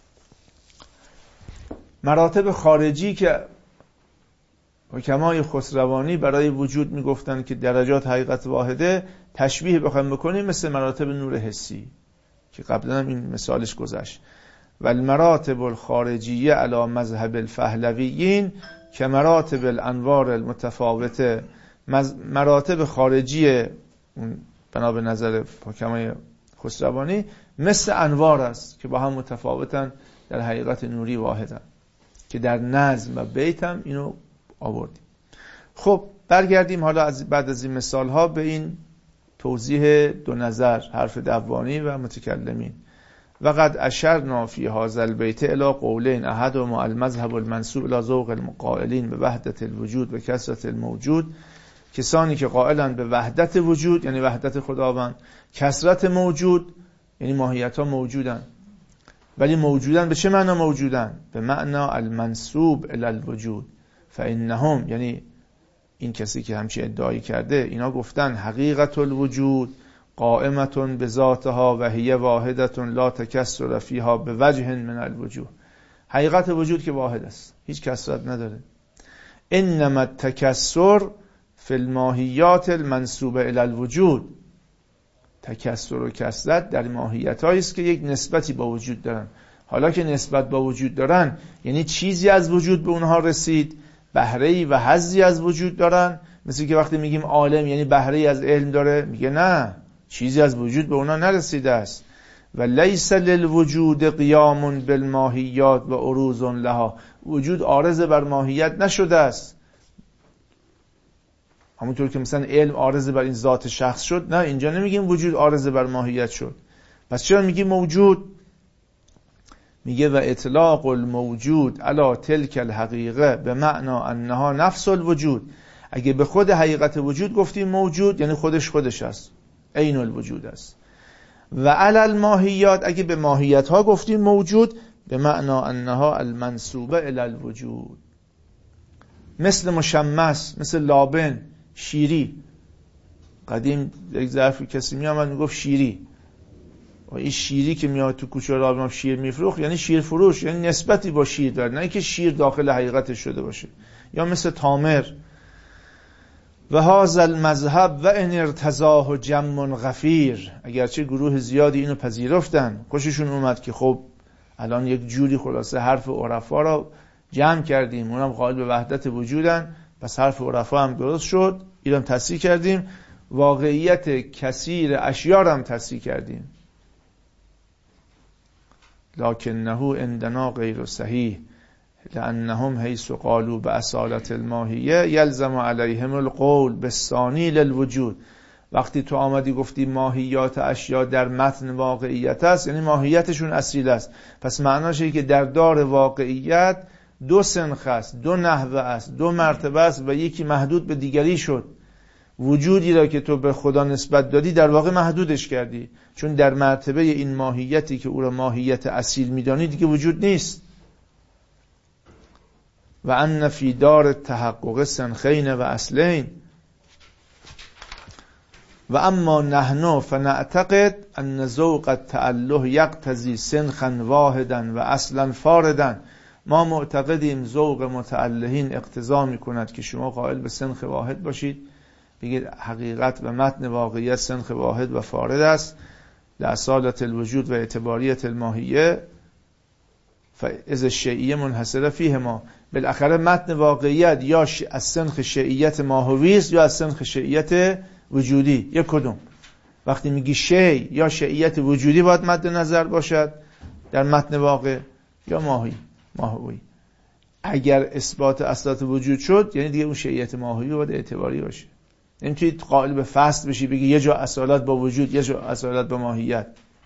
مراتب خارجی که حکمای خسروانی برای وجود میگفتن که درجات حقیقت واحده، تشبیه بخوایم بکنیم مثل مراتب نور حسی که قبلا هم این مثالش گذشت. و المراتب الخارجیه علی مذهب الفهلویین که مراتب الانوار المتفاوته. مراتب خارجی بنا به نظر حکمای خسروانی مثل انوار است که با هم متفاوتن، در حقیقت نوری واحدن، که در نظم و بیت هم اینو آوردیم. خب برگردیم حالا از بعد از این مثال ها به این توضیح دو نظر، حرف دوانی و متکلمین. وقد اشرنا فی هذا البیت الی قولین احدهما المذهب المنسوب الی ذوق المقائلین به وحدت الوجود و کثرت الموجود. کسانی که قائلند به وحدت وجود یعنی وحدت خداوند، کثرت موجود یعنی ماهیت ها موجودن، ولی موجودن به چه معنا موجودن؟ به معنا المنسوب الی الوجود. فانهم یعنی این کسی که همچی ادعایی کرده، اینا گفتن حقیقت الوجود قائمتون به ذاتها و هی واحدتون لا تکثر فیها به وجه من الوجوه. حقیقت وجود که واحد است، هیچ کثرت نداره. انما التکثر فی الماهیات المنسوبه الی الوجود. تکثر و کثرت در ماهیت هایی است که یک نسبتی با وجود دارن. حالا که نسبت با وجود دارن یعنی چیزی از وجود به اونها رسید، بهره‌ای و حظی از وجود دارن. مثل که وقتی میگیم عالم یعنی بهره‌ای از علم داره، میگه نه، چیزی از وجود به اونها نرسیده است. و لیس للوجود قیام بالماهیات و عروض لها. وجود عارض بر ماهیت نشده است، همونطور که مثلا علم عارض بر این ذات شخص شد. نه، اینجا نمیگیم وجود عارض بر ماهیت شد. پس چرا میگیم موجود؟ میگه و اطلاق الموجود علی تلک الحقیقه به معنا انها نفس الوجود. اگه به خود حقیقت وجود گفتیم موجود یعنی خودش خودش است، عین الوجود است. و علی الماهیات اگه به ماهیت ها گفتیم موجود به معنا انها المنسوبه الی الوجود. مثل مشمس، مثل لابن، شیری. قدیم یک ظرفی کسی می آمد می گفت شیری، و این شیری که میاد تو کوچه راه شیر میفروخت یعنی شیر فروش، یعنی نسبتی با شیر داره، نه اینکه شیر داخل حقیقتش شده باشه. یا مثل تامر و هذا المذهب و ان ارتضاه جم غفیر، اگرچه گروه زیادی اینو پذیرفتن، خوششون اومد که خب الان یک جوری خلاصه حرف عرفا رو جمع کردیم، اونم قائل به وحدت وجودن، پس حرف عرفا هم درست شد، اینم تصحیح کردیم، واقعیت کثیر اشیاء هم تصحیح کردیم. لکنه عندنا غیر صحیح لانهم حیث قالوا باصالة الماهیه یلزم علیهم القول بالثانی للوجود. وقتی تو آمدی گفتی ماهیات اشیاء در متن واقعیت است، یعنی ماهیتشون اصیل است، پس معناش اینه که در دار واقعیت دو سنخ است، دو نحوه است، دو مرتبه است و یکی محدود به دیگری شد. وجودی را که تو به خدا نسبت دادی در واقع محدودش کردی، چون در مرتبه این ماهیتی که او را ماهیت اصیل می‌دانی دیگه وجود نیست. و ان فی دار تحقق سنخین و اصلین و اما نحن فنعتقد ان ذوق التأله یقتضی سنخا واحدا و اصلا فاردا. ما معتقدیم ذوق متألهین اقتضا می‌کند که شما قائل به سنخ واحد باشید، بگید حقیقت و متن واقعیت سنخ واحد و فارد است، لأصالة الوجود و اعتباریت الماهیه فاذ الشیعیه منحصره فیه ما. بالاخره متن واقعیت یا از سنخ شیعیت ماهوی است یا از سنخ شیعیت وجودی، یک کدوم. وقتی میگی شیع یا شیعیت وجودی باید مد نظر باشد در متن واقع، یا ماهی ماهوی. اگر اثبات اصالت وجود شد یعنی دیگه اون شیعیت ماهوی باید اعتباری باشه. نمیتونید قائل به فصل بشی بگی یه جا اصالت با وجود یه جا اصالت با ماهیت.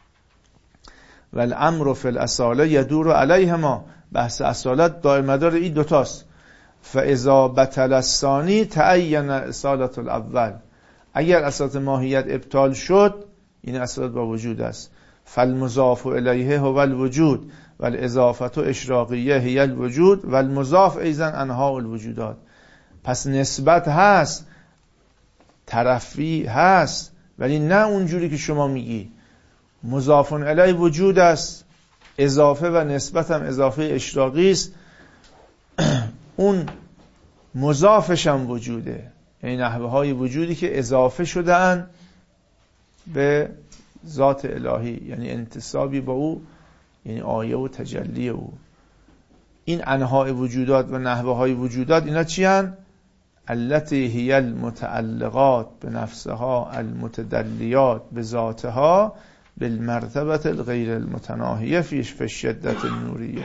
والامر فی الاصاله یدور علیهما. بحث اصالت دائم مدار این دوتاست. فاذا بطل الثانی تعین اصالت الاول. اگر اصالت ماهیت ابطال شد این اصالت با وجود است. فالمضاف الیه هو الوجود والاضافه اشراقیه هی الوجود والمضاف ایضا انواع الوجودات. پس نسبت هست، طرفی هست، ولی نه اونجوری که شما میگی. مضاف الیه وجود است، اضافه و نسبت هم اضافه اشراقی است، اون مضافش هم وجوده، یعنی نحوه های وجودی که اضافه شدن به ذات الهی، یعنی انتسابی با او، یعنی آیه و تجلی او. این انواع وجودات و نحوه های وجودات اینا چی هن؟ التي هی المتعلقات به نفسها المتدلیات به ذاتها بالمرتبه الغیر المتناهیه فیش فی الشدت النوریه.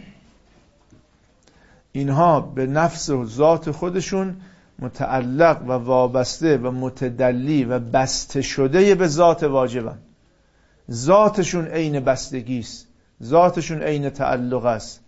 اینها به نفس و ذات خودشون متعلق و وابسته و متدلی و بسته شده به ذات واجبن. ذاتشون عین بستگی است، ذاتشون عین تعلق است.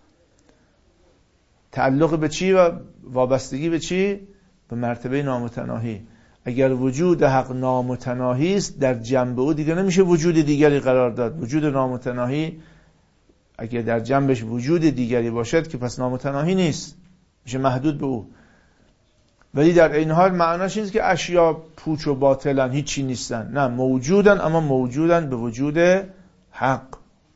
تعلق به چی و وابستگی به چی؟ به مرتبه نامتناهی. اگر وجود حق نامتناهی است در جنب او دیگه نمیشه وجود دیگری قرار داد. وجود نامتناهی اگر در جنبش وجود دیگری باشد که پس نامتناهی نیست، میشه محدود به او. ولی در این حال معناش اینه که اشیا پوچ و باطلن، هیچی نیستن. نه، موجودن، اما موجودن به وجود حق.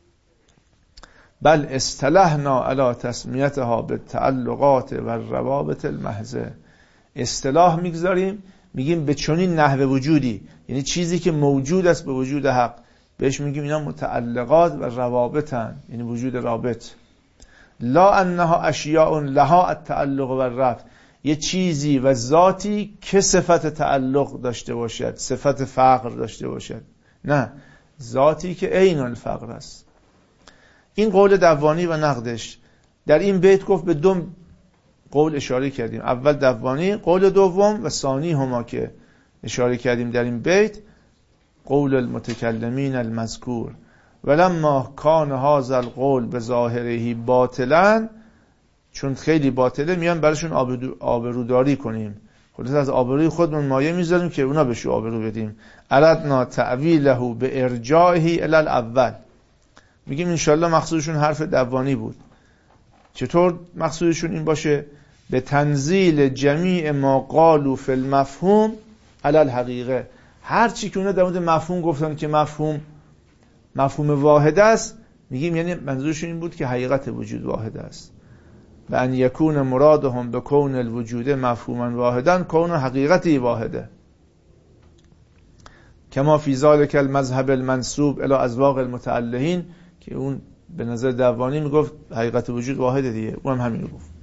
بل اصطلحنا علی تسمیتها بالتعلقات و الروابط المحضه. اصطلاح میگذاریم، میگیم به چنین نحوه وجودی، یعنی چیزی که موجود است به وجود حق، بهش میگیم اینا متعلقات و روابطن، یعنی وجود رابط. لا انها اشیاء لها التعلق و الربط. یه چیزی و ذاتی که صفت تعلق داشته باشد، صفت فقر داشته باشد. نه، ذاتی که عین الفقر است. این قول دوانی و نقدش. در این بیت گفت به دو قول اشاره کردیم. اول دوانی، قول دوم و ثانی هما که اشاره کردیم در این بیت، قول المتکلمین المذکور. ولما کان هذا القول بظاهره باطلا، چون خیلی باطله میان براشون آبروداری کنیم، خلاص از آبروی خودمون مایه میذاریم که اونا بهشون آبرو بدیم. اردنا تعویله به ارجاعه الی الاول. میگیم انشالله مقصودشون حرف دوانی بود. چطور مقصودشون این باشه؟ به تنزیل جمیع ما قالوا فی المفهوم علی الحقیقه. هر چی که اونا در مورد مفهوم گفتن که مفهوم مفهوم واحد است، میگیم یعنی منظورشون این بود که حقیقت وجود واحد است. و ان یکون مرادهم به کون الوجود مفهوما واحدا کون حقیقتی واحده کما فی ذلک المذهب المنسوب الی اذواق المتعلهین، که اون به نظر دوانی میگفت حقیقت وجود واحده دیگه، اون هم همین رو گفت.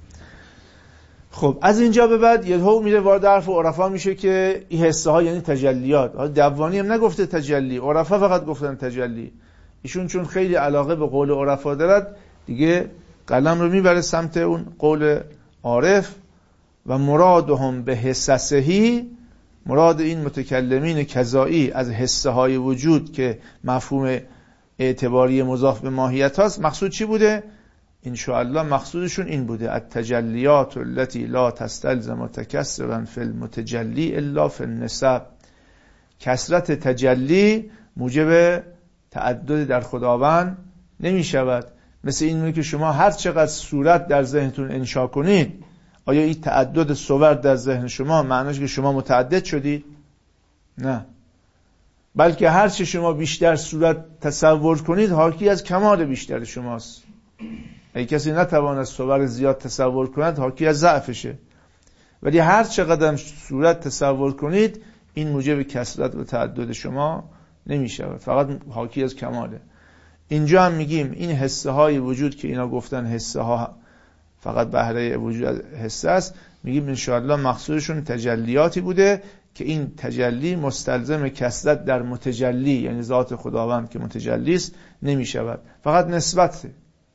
خب از اینجا به بعد یهو میره وارد حرف عرفا میشه که این حسه ها یعنی تجلیات. دوانی هم نگفته تجلی، عرفا فقط گفتن تجلی. ایشون چون خیلی علاقه به قول عرفا دارد دیگه قلم رو میبره سمت اون قول عارف. و مرادهم به حسسهی، مراد این متکلمین کذایی از حسه های وجود که مفهوم اعتباری مضاف به ماهیت هاست، مقصود چی بوده؟ انشاءالله مقصودشون این بوده: التجلیات التي لا تستلزم تکسرا فی المتجلی الا فی النسب. کثرت تجلی موجب تعدد در خداوند نمی شود. مثل اینه که شما هر چقدر صورت در ذهنتون انشا کنید، آیا این تعدد صور در ذهن شما معنیش که شما متعدد شدید؟ نه، بلکه هر چه شما بیشتر صورت تصور کنید حاکی از کمال بیشتر شماست. اگه کسی نتواند صور زیاد تصور کند حاکی از ضعفشه، ولی هر چقدر صورت تصور کنید این موجب کثرت و تعدد شما نمی شود، فقط حاکی از کماله. اینجا هم میگیم این حسه های وجود که اینا گفتن حسه ها فقط بهره وجود حسه است، میگیم انشاءالله مقصودشون تجلیاتی بوده که این تجلی مستلزم کثرت در متجلی، یعنی ذات خداوند که متجلی است، نمی شود، فقط نسبت،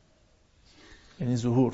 یعنی ظهور.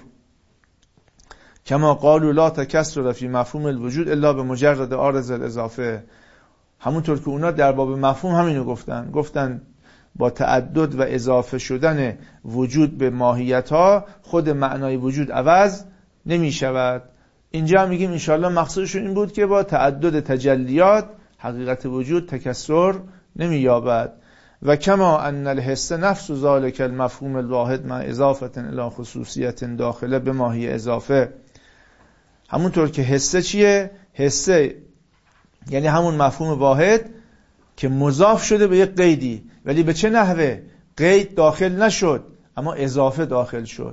کما قالوا لا تکسر فی مفهوم الوجود الا به مجرد عارض الاضافه. همونطور که اونا در باب مفهوم همینو گفتن، گفتن با تعدد و اضافه شدن وجود به ماهیت ها خود معنای وجود عوض نمی شود. اینجا هم میگیم انشاءالله مقصودشون این بود که با تعدد تجلیات حقیقت وجود تکسر نمی یابد. و کما ان الحس نفس ذلك المفهوم الواحد مع اضافه الی خصوصیت داخله به ماهی اضافه. همونطور که حسه چیه؟ حسه یعنی همون مفهوم واحد که مضاف شده به یک قیدی، ولی به چه نحوه؟ قید داخل نشد اما اضافه داخل شد.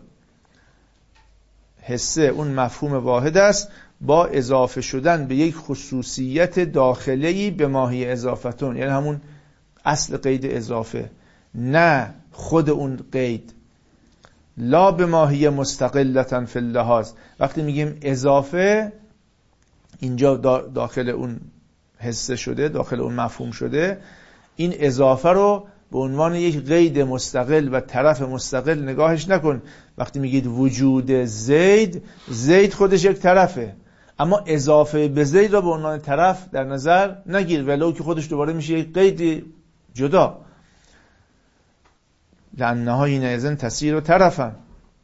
حسه اون مفهوم واحد است با اضافه شدن به یک خصوصیت داخلی به ماهی اضافتون، یعنی همون اصل قید اضافه، نه خود اون قید. لا به ماهی مستقلتن فی اللحاظ. وقتی میگیم اضافه اینجا داخل اون حسه شده، داخل اون مفهوم شده، این اضافه رو به عنوان یک قید مستقل و طرف مستقل نگاهش نکن. وقتی میگید وجود زید، زید خودش یک طرفه، اما اضافه به زید رو به عنوان طرف در نظر نگیر، ولو که خودش دوباره میشه یک قید جدا. لانها حینئذ تصیر طرفا.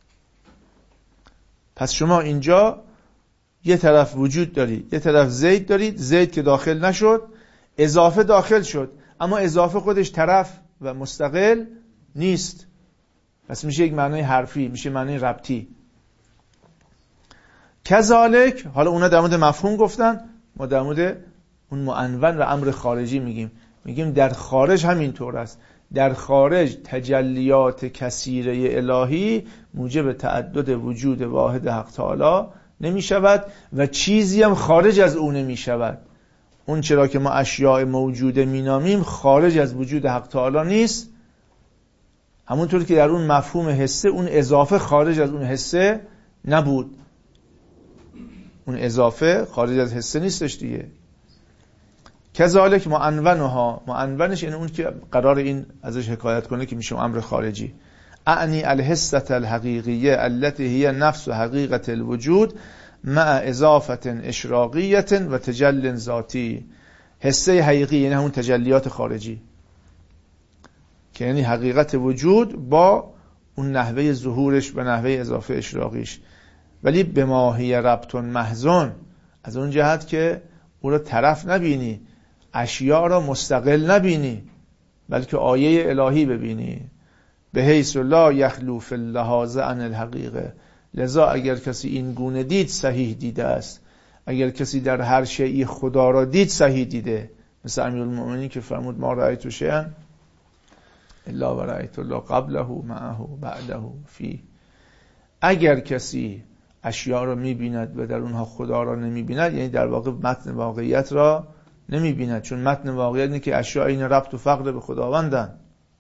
پس شما اینجا یه طرف وجود دارید، یه طرف زید دارید، زید که داخل نشد، اضافه داخل شد، اما اضافه خودش طرف و مستقل نیست، پس میشه یک معنای حرفی، میشه معنای ربطی. کذالک، حالا اونا در مورد مفهوم گفتن، ما در مورد اون معنون و امر خارجی میگیم. میگیم در خارج همین طور است. در خارج تجلیات کثیره الهی موجب تعدد وجود واحد حق تعالی نمی شود و چیزی هم خارج از اون نمی شود. اون چرا که ما اشیاء موجوده می نامیم خارج از وجود حق تعالی نیست، همونطور که در اون مفهوم حسه اون اضافه خارج از اون حسه نبود. اون اضافه خارج از حسه نیستش دیگه. کذالک معنونها، معنونش این اون که قرار این ازش حکایت کنه که میشه امر خارجی. اعنی الحسة الحقیقیه التي هي نفس حقیقت الوجود مع اضافه اشراقیه و تجل ذاتی. حسه حقیقی یعنی همون تجلیات خارجی که یعنی حقیقت وجود با اون نحوه ظهورش و نحوه اضافه اشراقیش، ولی به ماهی ربط محضون، از اون جهت که او را طرف نبینی، اشیاء را مستقل نبینی، بلکه آیه الهی ببینی. به حیث لا یخلو فی اللحاظ عن الحقیقه. لذا اگر کسی این گونه دید صحیح دیده است، اگر کسی در هر شیئی خدا را دید صحیح دیده. مثل امیرالمؤمنین که فرمود ما رأیت شیئا الا و رأیت الله قبله معه بعده فی. اگر کسی اشیاء را می‌بیند و در اونها خدا را نمی‌بیند، یعنی در واقع متن واقعیت را نمی‌بیند، چون متن واقعیت اینه که اشیاء این ربط و فقر به خداوندن.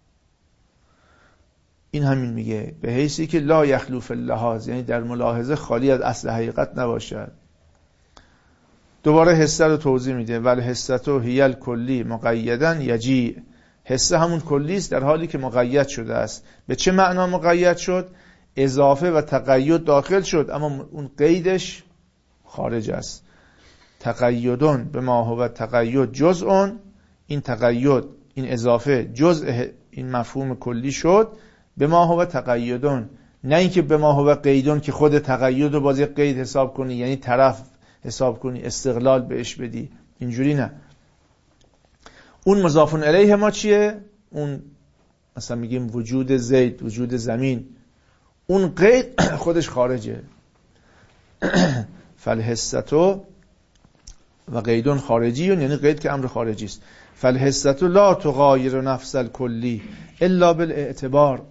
این همین میگه به حیثی که لا یخلو فی اللحاظ، یعنی در ملاحظه خالی از اصل حقیقت نباشد. دوباره حسه رو توضیح میده، ول حسه هی الکلی مقیدا یجیء. حسه همون کلی است در حالی که مقید شده است. به چه معنا مقید شد؟ اضافه و تقید داخل شد اما اون قیدش خارج است. تقیدون به ما هو تقید جزء، این تقید، این اضافه جزء این مفهوم کلی شد. به ما هو تقیدون، نه اینکه به ما هو قیدون که خود تقید رو باز یک قید حساب کنی، یعنی طرف حساب کنی، استقلال بهش بدی، اینجوری نه. اون مضاف الیه ما چیه؟ اون مثلا میگیم وجود زید، وجود زمین، اون قید خودش خارجه. فالحسه و قیدون خارجی، یعنی قید که امر خارجی است. فالحسه لا تغایر نفس الکلی الا بالاعتبار.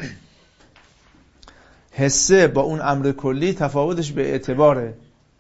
حسه با اون امر کلی تفاوتش به اعتباره.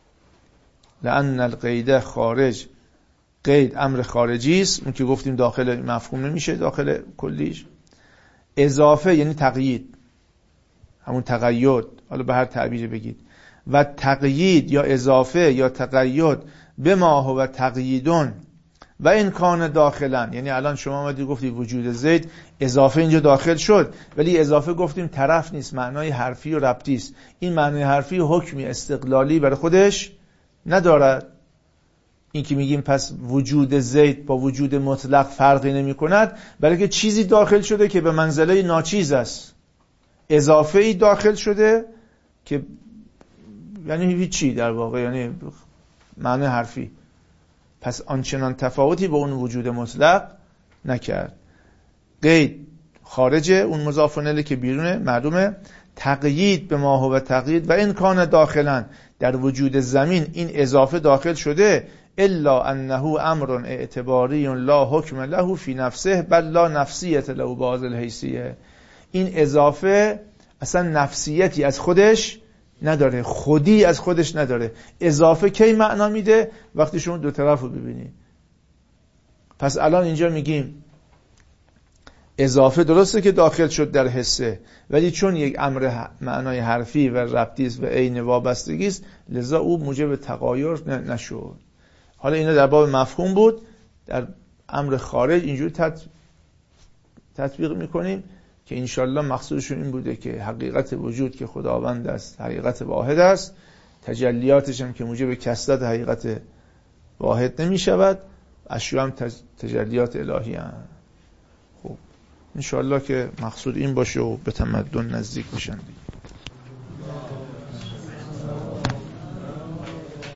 لأن القید خارج، قید امر خارجی است، اون که گفتیم داخل مفهوم نمیشه، داخل کلیش. اضافه یعنی تقیید، همون تقید، حالا به هر تعبیر بگید. و تقیید یا اضافه یا تقید به ما هو تقییدون و این کان داخلن، یعنی الان شما اومدی گفتی وجود زید، اضافه اینجا داخل شد، ولی اضافه گفتیم طرف نیست، معنای حرفی و ربطی است. این معنای حرفی و حکمی استقلالی برای خودش ندارد. این که میگیم پس وجود زید با وجود مطلق فرقی نمی کند، بلکه چیزی داخل شده که به منزله ناچیز است. اضافه ای داخل شده که یعنی هیچی در واقع، یعنی معنی حرفی. پس آنچنان تفاوتی با اون وجود مطلق نکرد. قید خارجه، اون مضاف الیه که بیرونه معلومه. تقیید به ما هو تقیید و این کان داخلن، در وجود زمین این اضافه داخل شده. الا انه امر اعتباری لا حکم له فی نفسه بل لا نفسیت له باز الحیثیه. این اضافه اصلا نفسیتی از خودش نداره، خودی از خودش نداره. اضافه کی معنا میده؟ وقتی شما دو طرف رو ببینی. پس الان اینجا میگیم اضافه درسته که داخل شد در حسه، ولی چون یک امر معنای حرفی و ربطی است و عین وابستگی است، لذا او موجب تغایر نشد. حالا اینا در باب مفهوم بود. در امر خارج اینجوری تطبیق میکنیم که انشالله مقصودشون این بوده که حقیقت وجود که خداوند است، حقیقت واحد است، تجلیاتش هم که موجب کسرت حقیقت واحد نمی شود، اشیاء هم تجلیات الهی هم. خب انشالله که مقصود این باشه و به تمدن نزدیک بشن.